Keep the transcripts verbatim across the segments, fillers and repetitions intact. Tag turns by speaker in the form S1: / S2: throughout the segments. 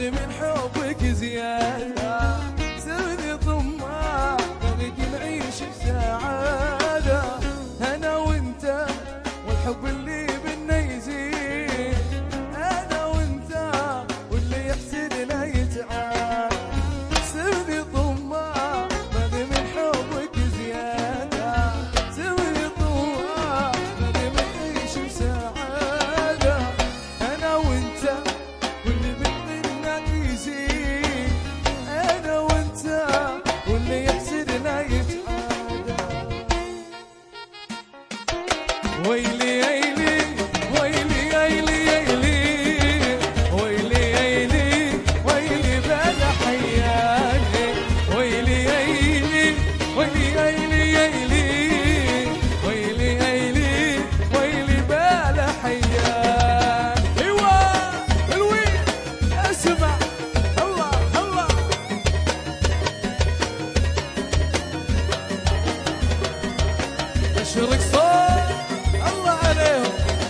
S1: باغي من حبك زيادة، سيبني طماع باغيك نعيش بسعادة، أنا وأنت والحب اللي بينا يزيد، أنا وأنت واللي يحسدنا يتعاد، سيبني طماع باغي من حبك زيادة، سيبني طماع باغي من نعيش بسعادة، أنا وأنت واللي بينا يزيد، أنا وأنت واللي يحسدنا يتعاد. ويلي ويلي ويلي ويلي ويلي ويلي ويلي بلا حياني، ويلي ويلي ويلي ويلي ويلي ويلي ويلي بلا حيان. ايوه الوين اسمع الله الله اشرق صوت الله عليهم.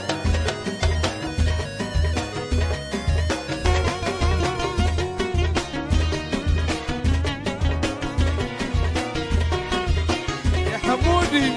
S1: يا حمودي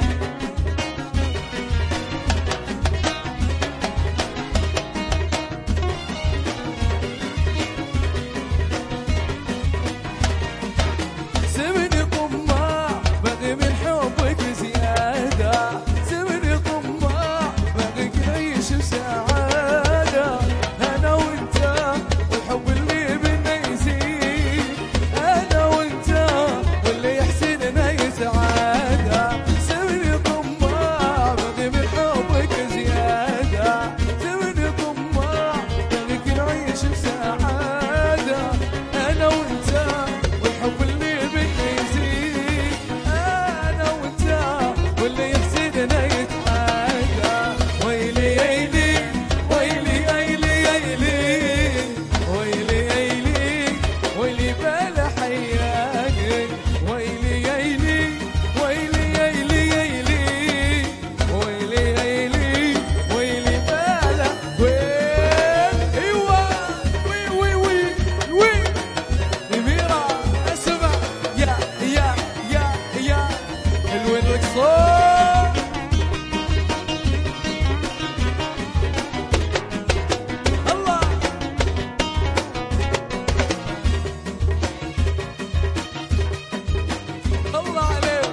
S1: سيبني طماع باغي من حبك زيادة، سيبني طماع باغيك نعيش بسعادة، أنا وأنت والحب اللي بينا يزيد، أنا وأنت واللي يحسدنا يتعادى، سيبني طماع باغي من حبك زيادة، سيبني طماع باغيك نعيش بسعادة، أنا وأنت والحب اللي بينا يزيد، أنا وأنت واللي يحسدنا يتعادى. ويلي ويلي ويلي ويلي ويلي ويلي ويلي بلا حياني، ويلي ويلي ويلي ويلي ويلي ويلي ويلي بلا وين. ايوه وي وي وي وي أميرة اسمع يا يا يا يا الوين لك صوت الله الله عليك.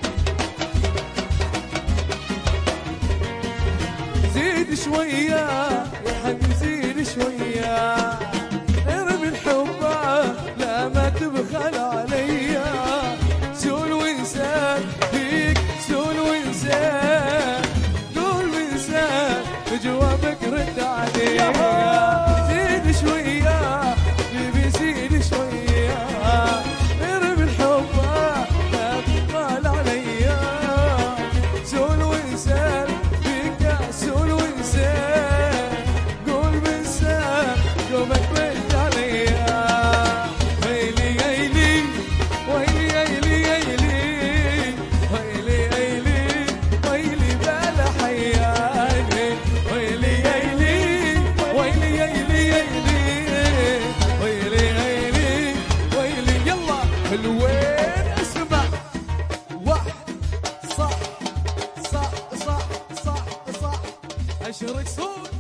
S1: زيد شوية يا حبيبي زيد شوية، ارمي الحب لا ما تبخل عليا، سول وانسان فيك سول وانسان، قول وانسان جوابك رد عليا، زيد شوية حبيبي زيد شوية، ارمي الحب لا تبخل عليا، سول وانسان فيك سول وانسان، قول وانسان جوابك رد عليا. ويلي ويلي ويلي ويلي ويلي ويلي ويلي بلا حياني، ويلي ويلي ويلي ويلي ويلي ويلي ويلي يلا الوين اسمع واحد صح صح صح صح صح اشرق صوت